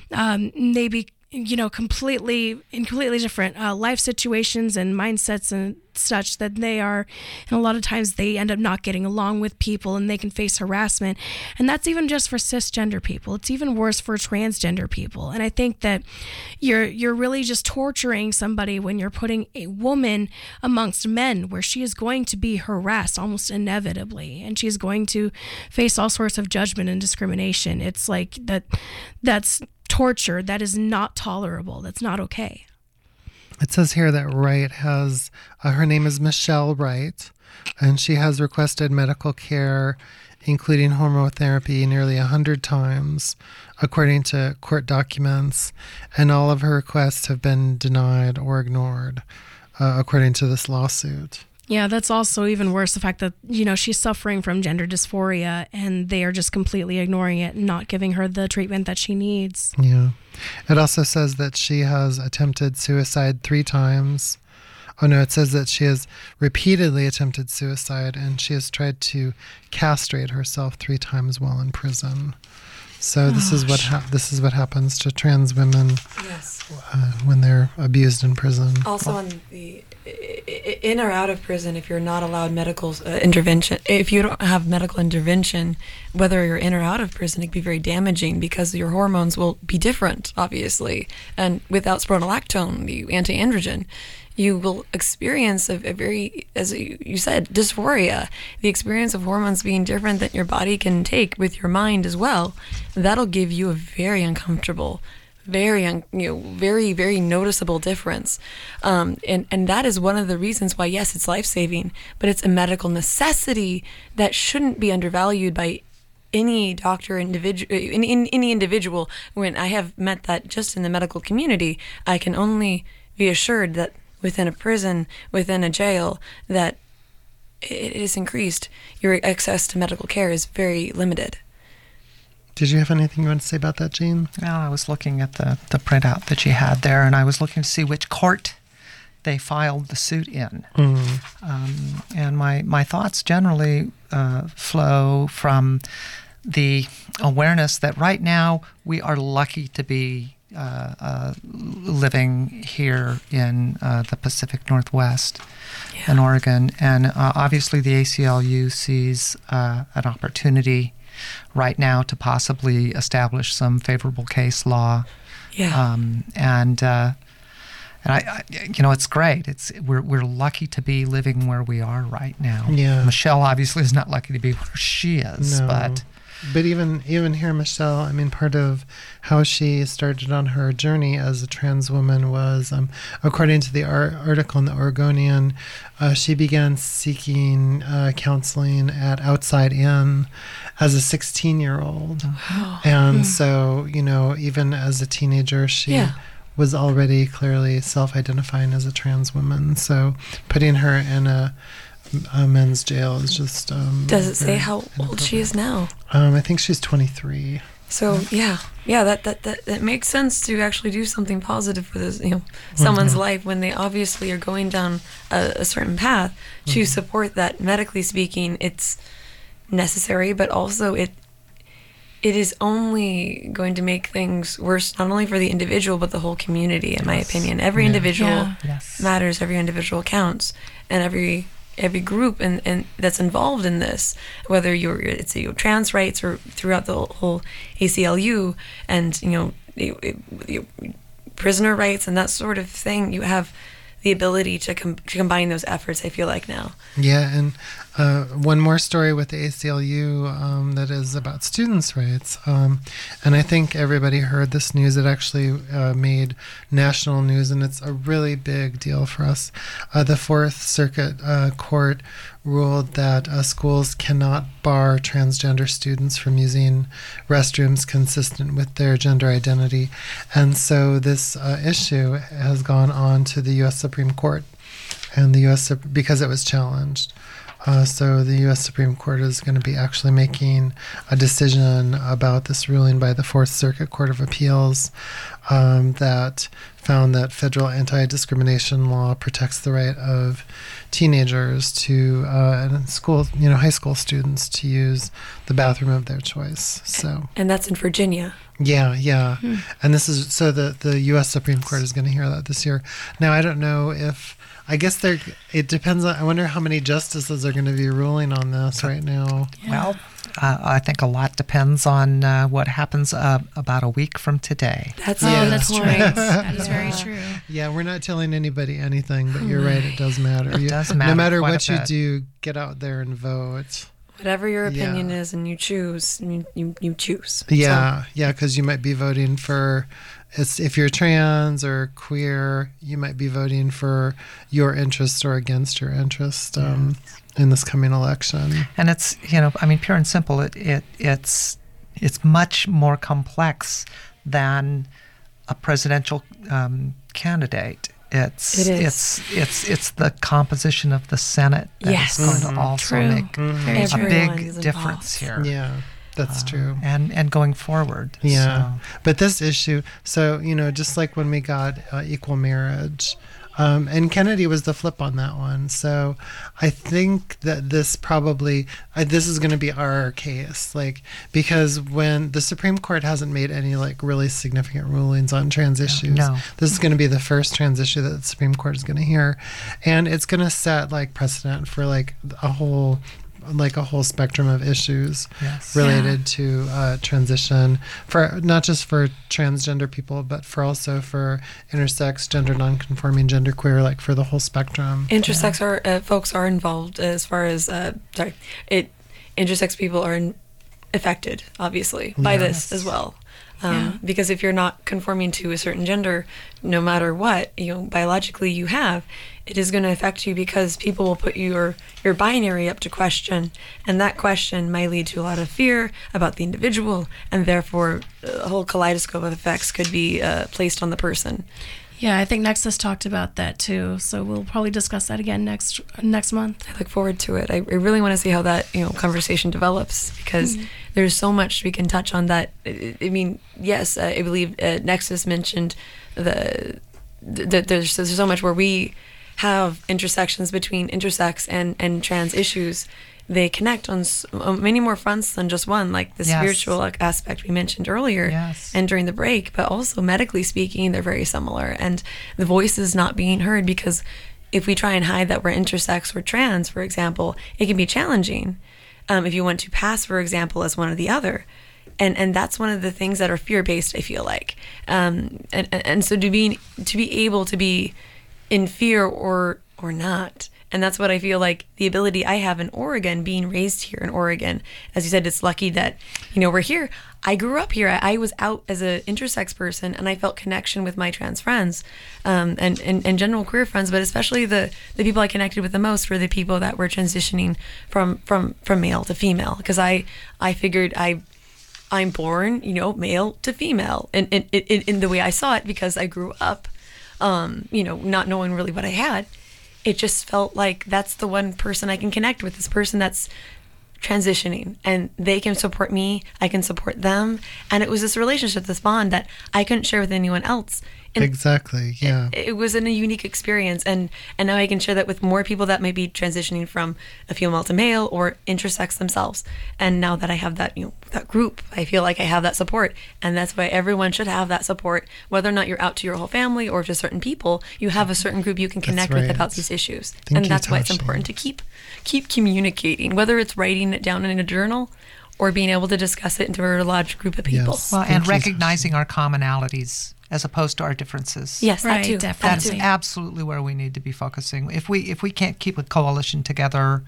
maybe completely different life situations and mindsets and such, that they are, and a lot of times they end up not getting along with people and they can face harassment. And that's even just for cisgender people. It's even worse for transgender people. And I think that you're really just torturing somebody when you're putting a woman amongst men where she is going to be harassed almost inevitably, and she's going to face all sorts of judgment and discrimination. It's like that's torture. That is not tolerable. That's not okay. It says here that Wright has, her name is Michelle Wright, and she has requested medical care, including hormotherapy, nearly 100 times, according to court documents, and all of her requests have been denied or ignored, according to this lawsuit. Yeah, that's also even worse, the fact that, she's suffering from gender dysphoria and they are just completely ignoring it and not giving her the treatment that she needs. Yeah. It also says that she has attempted suicide 3 times. Oh, no, it says that she has repeatedly attempted suicide and she has tried to castrate herself 3 times while in prison. So this is what happens to trans women Yes. when they're abused in prison. Also, on the in or out of prison, if you're not allowed medical intervention, if you don't have medical intervention, whether you're in or out of prison, it can be very damaging because your hormones will be different, obviously. And without spironolactone, the anti-androgen, you will experience a very, as you said, dysphoria. The experience of hormones being different that your body can take with your mind as well. That'll give you a very uncomfortable, very very noticeable difference, and that is one of the reasons why, yes, it's life-saving, but it's a medical necessity that shouldn't be undervalued by any doctor, any individual. When I have met that just in the medical community, I can only be assured that within a prison, within a jail, that it is increased. Your access to medical care is very limited. Did you have anything you want to say about that, Jean? Well, I was looking at the printout that you had there, and I was looking to see which court they filed the suit in. And my thoughts generally flow from the awareness that right now we are lucky to be living here in the Pacific Northwest in Oregon. And obviously the ACLU sees an opportunity right now to possibly establish some favorable case law. And I it's great. We're lucky to be living where we are right now. Yeah. Michelle obviously is not lucky to be where she is, But even here, Michelle, I mean, part of how she started on her journey as a trans woman was, according to the article in the Oregonian, she began seeking counseling at Outside In as a 16-year-old. And so, even as a teenager, she was already clearly self-identifying as a trans woman. So putting her in a men's jail is just does it say how old she is now? I think she's 23. So that makes sense to actually do something positive for this, someone's life when they obviously are going down a certain path. To support that, medically speaking, it's necessary, but also it is only going to make things worse, not only for the individual but the whole community. In my opinion, every individual matters, every individual counts, and every group and that's involved in this, whether it's trans rights or throughout the whole ACLU, and prisoner rights and that sort of thing. You have the ability to combine those efforts, I feel like, now. Yeah, and one more story with the ACLU that is about students' rights. And I think everybody heard this news. It actually made national news, and it's a really big deal for us. The Fourth Circuit Court ruled that schools cannot bar transgender students from using restrooms consistent with their gender identity. And so this issue has gone on to the U.S. Supreme Court, and because it was challenged. So the U.S. Supreme Court is going to be actually making a decision about this ruling by the Fourth Circuit Court of Appeals that found that federal anti-discrimination law protects the right of teenagers to high school students to use the bathroom of their choice. So, and that's in Virginia. Yeah. And this is so the U.S. Supreme Court is going to hear that this year. Now, I don't know if. I guess it depends on. I wonder how many justices are going to be ruling on this right now. Well, I think a lot depends on what happens about a week from today. That's right. That is very true. Yeah, we're not telling anybody anything, but you're right. It does matter. It does matter. No matter what you do, get out there and vote. Whatever your opinion is, and you choose, you choose. Yeah, because you might be voting for. If you're trans or queer, you might be voting for your interest or against your interest in this coming election. And it's pure and simple. It's much more complex than a presidential candidate. It's the composition of the Senate that's going to also make a big difference here. Yeah. That's true. And going forward. Yeah. So. But this issue, just like when we got equal marriage, And Kennedy was the flip on that one. So I think that this is going to be our case, like, because when the Supreme Court hasn't made any like really significant rulings on trans issues, this is going to be the first trans issue that the Supreme Court is going to hear, and it's going to set like precedent for like a whole spectrum of issues related to transition, for not just for transgender people, but for intersex, gender nonconforming, genderqueer, like for the whole spectrum. Intersex folks are involved as far as intersex people are affected, obviously, by this as well. Because if you're not conforming to a certain gender, no matter what, biologically you have, it is going to affect you, because people will put your binary up to question, and that question might lead to a lot of fear about the individual, and therefore a whole kaleidoscope of effects could be placed on the person. Yeah, I think Nexus talked about that too, so we'll probably discuss that again next month. I look forward to it. I really want to see how that conversation develops, because there's so much we can touch on that. I mean, yes, I believe Nexus mentioned there's so much where we have intersections between intersex and trans issues. They connect on many more fronts than just one, like the spiritual aspect we mentioned earlier and during the break, but also medically speaking, they're very similar. And the voice is not being heard, because if we try and hide that we're intersex or trans, for example, it can be challenging if you want to pass, for example, as one or the other. And that's one of the things that are fear-based, I feel like. And so to be able to be in fear or not. And that's what I feel like the ability I have in Oregon, being raised here in Oregon. As you said, it's lucky that, we're here. I grew up here. I was out as an intersex person, and I felt connection with my trans friends and general queer friends, but especially the people I connected with the most were the people that were transitioning from male to female. Because I figured I'm born, male to female, and in the way I saw it, because I grew up, not knowing really what I had. It just felt like that's the one person I can connect with, this person that's transitioning, and they can support me, I can support them, and it was this relationship, this bond that I couldn't share with anyone else. And exactly, yeah. It was a unique experience, and now I can share that with more people that may be transitioning from a female to male or intersex themselves. And now that I have that, that group, I feel like I have that support, and that's why everyone should have that support, whether or not you're out to your whole family or to certain people. You have a certain group you can connect with about these issues, and that's why it's important to keep communicating, whether it's writing it down in a journal or being able to discuss it into a large group of people. Yes. Well, and recognizing our commonalities as opposed to our differences. Yes, right, that too. Definitely. That's absolutely where we need to be focusing. If we can't keep a coalition together,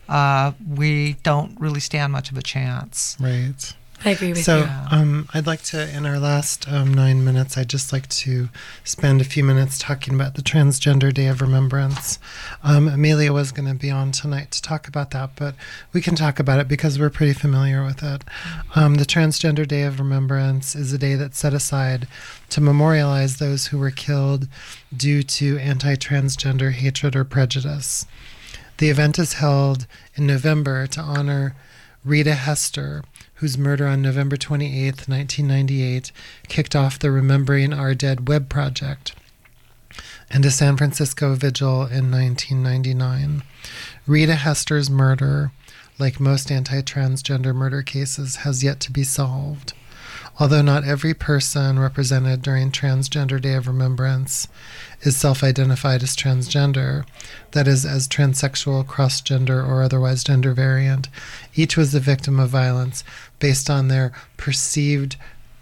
we don't really stand much of a chance. Right. I agree with you. So I'd like to, in our last 9 minutes, I'd just like to spend a few minutes talking about the Transgender Day of Remembrance. Amelia was going to be on tonight to talk about that, but we can talk about it because we're pretty familiar with it. The Transgender Day of Remembrance is a day that's set aside to memorialize those who were killed due to anti-transgender hatred or prejudice. The event is held in November to honor Rita Hester, whose murder on November 28, 1998, kicked off the Remembering Our Dead web project, and a San Francisco vigil in 1999. Rita Hester's murder, like most anti-transgender murder cases, has yet to be solved. Although not every person represented during Transgender Day of Remembrance is self-identified as transgender, that is, as transsexual, cross-gender, or otherwise gender variant, each was the victim of violence based on their perceived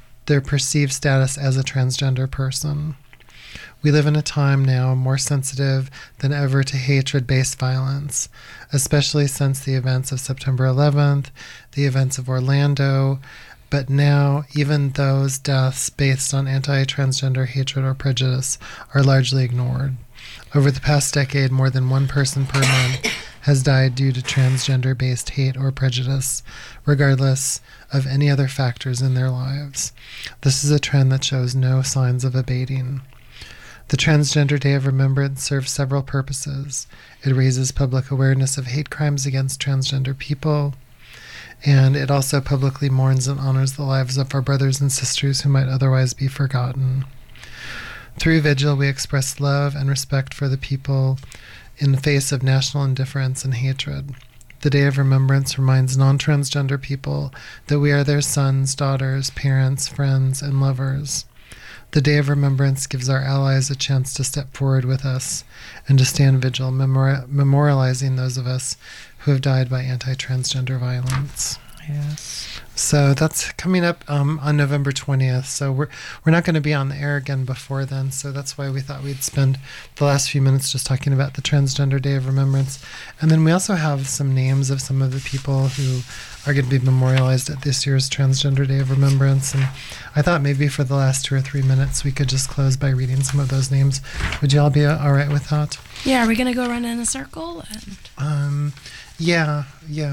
status as a transgender person. We live in a time now more sensitive than ever to hatred-based violence, especially since the events of September 11th, the events of Orlando. But now, even those deaths based on anti-transgender hatred or prejudice are largely ignored. Over the past decade, more than one person per month has died due to transgender-based hate or prejudice, regardless of any other factors in their lives. This is a trend that shows no signs of abating. The Transgender Day of Remembrance serves several purposes. It raises public awareness of hate crimes against transgender people, and it also publicly mourns and honors the lives of our brothers and sisters who might otherwise be forgotten. Through Vigil, we express love and respect for the people in the face of national indifference and hatred. The Day of Remembrance reminds non-transgender people that we are their sons, daughters, parents, friends, and lovers. The Day of Remembrance gives our allies a chance to step forward with us and to stand vigil, memorializing those of us who have died by anti-transgender violence. Yes. So that's coming up on November 20th. So we're not going to be on the air again before then. So that's why we thought we'd spend the last few minutes just talking about the Transgender Day of Remembrance. And then we also have some names of some of the people who are going to be memorialized at this year's Transgender Day of Remembrance. And I thought maybe for the last 2 or 3 minutes we could just close by reading some of those names. Would you all be all right with that? Yeah, are we going to go around in a circle? Yeah.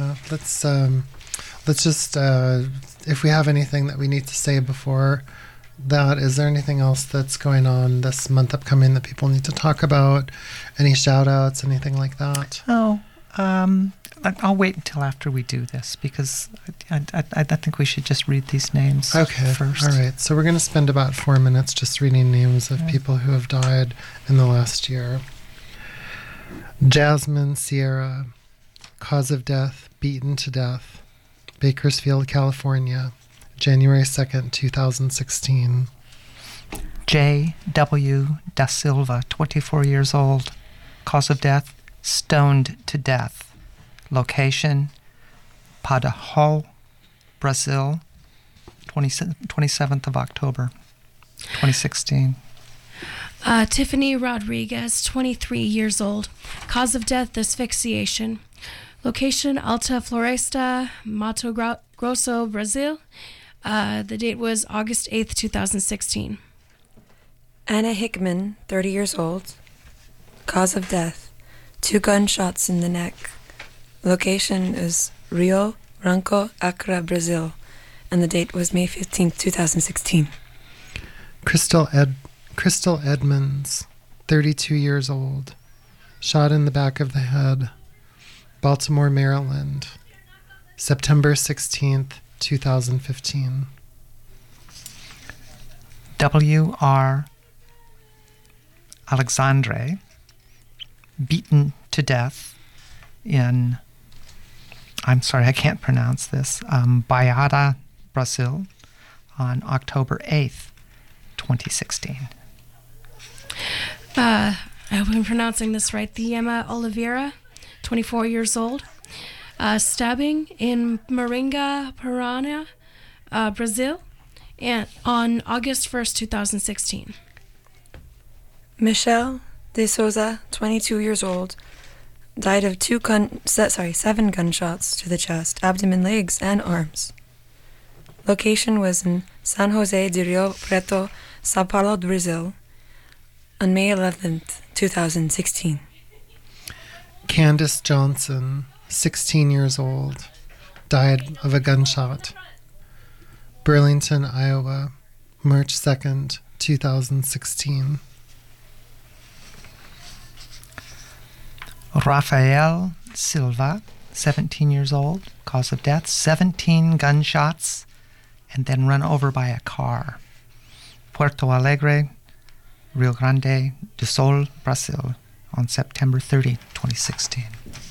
Let's just, if we have anything that we need to say before that, is there anything else that's going on this month upcoming that people need to talk about? Any shout outs, anything like that? Oh, I'll wait until after we do this because I think we should just read these names first. All right. So we're going to spend about 4 minutes just reading names of people who have died in the last year. Jasmine Sierra, cause of death, beaten to death. Bakersfield, California, January 2nd, 2016. J.W. Da Silva, 24 years old. Cause of death, stoned to death. Location, Padahal, Brazil, 27th of October, 2016. Tiffany Rodriguez, 23 years old. Cause of death, asphyxiation. Location, Alta Floresta, Mato Grosso, Brazil. The date was August 8th, 2016. Anna Hickman, 30 years old. Cause of death, 2 gunshots in the neck. Location is Rio Branco, Accra, Brazil. And the date was May 15th, 2016. Crystal Edmonds, 32 years old. Shot in the back of the head. Baltimore, Maryland, September 16th, 2015. W.R. Alexandre, beaten to death in, I'm sorry, I can't pronounce this, Bahia, Brazil, on October 8th, 2016. I hope I'm pronouncing this right. Thiema Oliveira, 24 years old. Stabbing in Maringa, Paraná, Brazil, and on August 1st, 2016. Michelle De Souza, 22 years old, died of 7 gunshots to the chest, abdomen, legs, and arms. Location was in San Jose de Rio Preto, Sao Paulo, Brazil, on May 11th, 2016. Candace Johnson, 16 years old, died of a gunshot. Burlington, Iowa, March 2nd, 2016. Rafael Silva, 17 years old, cause of death, 17 gunshots, and then run over by a car. Puerto Alegre, Rio Grande do Sul, Brazil, on September 30, 2016.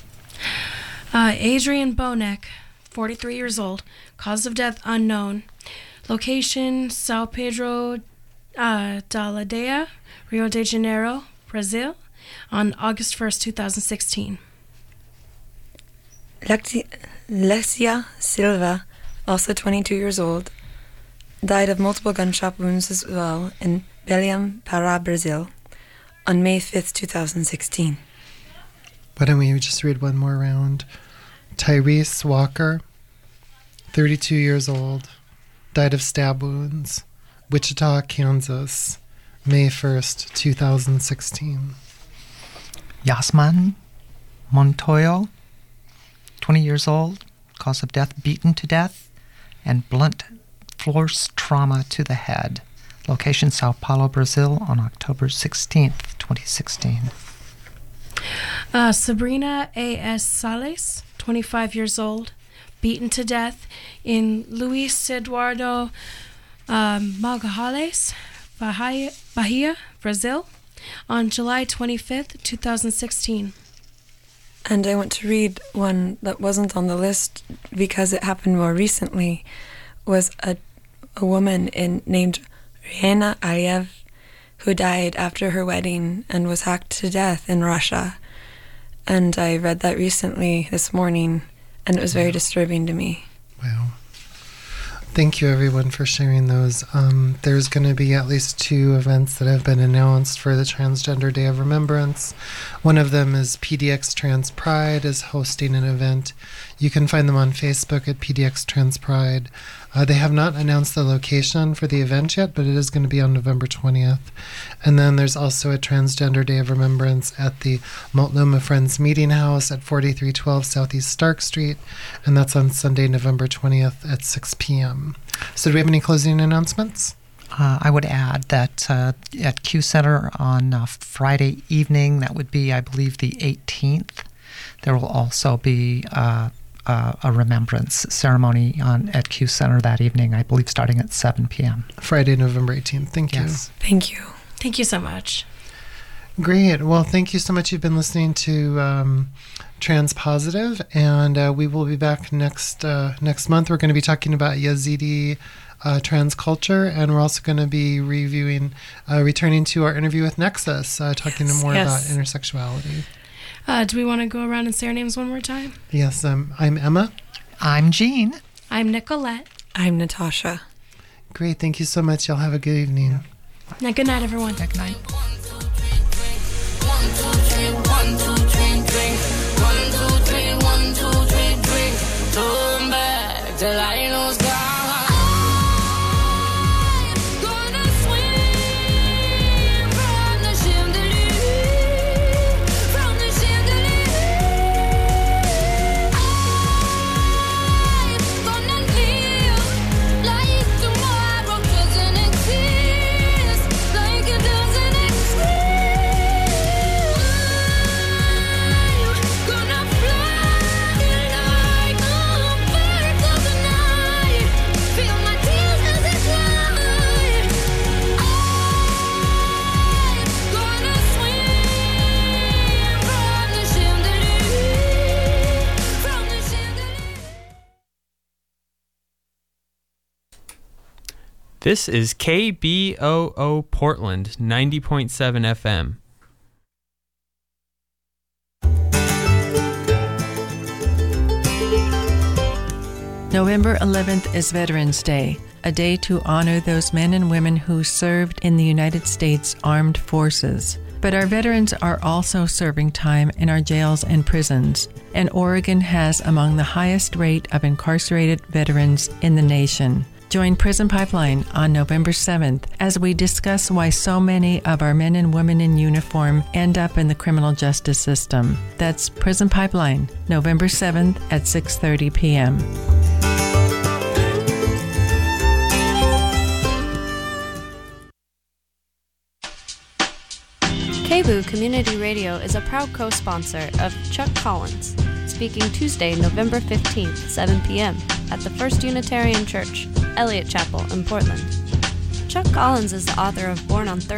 Adrian Bonek, 43 years old, cause of death unknown. Location, Sao Pedro da Aldeia, Rio de Janeiro, Brazil, on August 1st, 2016. Lecia Silva, also 22 years old, died of multiple gunshot wounds as well in Belém, Pará, Brazil, on May 5th, 2016. Why don't we just read one more round? Tyrese Walker, 32 years old, died of stab wounds, Wichita, Kansas, May 1st, 2016. Yasman Montoyo, 20 years old, cause of death, beaten to death, and blunt force trauma to the head. Location, Sao Paulo, Brazil, on October 16th, 2016. Sabrina A.S. Sales, 25 years old, beaten to death in Luis Eduardo Magalhães, Bahia, Brazil, on July 25th, 2016. And I want to read one that wasn't on the list because it happened more recently. Was a woman named Rihanna Aliev, who died after her wedding and was hacked to death in Russia. And I read that recently this morning, and it was very disturbing to me. Wow. Thank you, everyone, for sharing those. There's going to be at least 2 events that have been announced for the Transgender Day of Remembrance. One of them is PDX Trans Pride is hosting an event. You can find them on Facebook at PDX Trans Pride. They have not announced the location for the event yet, but it is going to be on November 20th. And then there's also a Transgender Day of Remembrance at the Multnomah Friends Meeting House at 4312 Southeast Stark Street, and that's on Sunday, November 20th at 6 p.m. So do we have any closing announcements? I would add that at Q Center on Friday evening, that would be, I believe, the 18th, there will also be a remembrance ceremony at Q Center that evening, I believe starting at 7 p.m. Friday, November 18th. Thank you. Thank you. Thank you so much. Great. Well, thank you so much. You've been listening to Trans Positive, and we will be back next month. We're going to be talking about Yazidi trans culture, and we're also going to be returning to our interview with Nexus, talking more about intersexuality. Do we want to go around and say our names one more time? Yes, I'm Emma. I'm Jean. I'm Nicolette. I'm Natasha. Great, thank you so much. Y'all have a good evening. Now, good night, everyone. Good night. 1, 2, 3, 1, 2, 3, drink. 1, 2, 3, 1, 2, 3, drink. Turn back till I lose God. This is KBOO Portland, 90.7 FM. November 11th is Veterans Day, a day to honor those men and women who served in the United States Armed Forces. But our veterans are also serving time in our jails and prisons, and Oregon has among the highest rate of incarcerated veterans in the nation. Join Prison Pipeline on November 7th as we discuss why so many of our men and women in uniform end up in the criminal justice system. That's Prison Pipeline, November 7th at 6:30 p.m. KBOO Community Radio is a proud co-sponsor of Chuck Collins, speaking Tuesday, November 15th, 7 p.m. at the First Unitarian Church, Elliott Chapel in Portland. Chuck Collins is the author of Born on